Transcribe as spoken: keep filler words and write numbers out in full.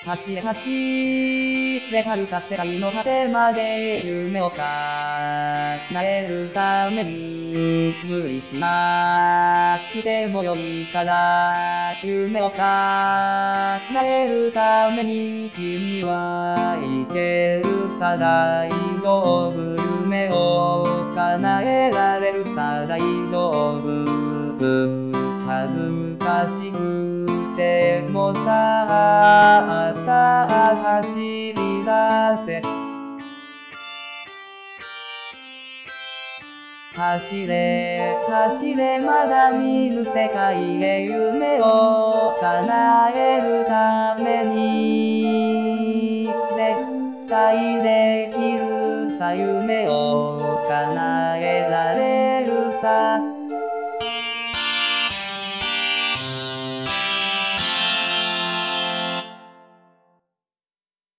走れ走れ遥か世界の果てまで夢を叶えるために無理しなくてもよいから夢を叶えるために君はいけるさ大丈夫夢を叶えられるさ大丈夫恥ずかしくてもさあさあ走り出せ走れ走れまだ見ぬ世界へ夢を叶えるために絶対できるさ夢を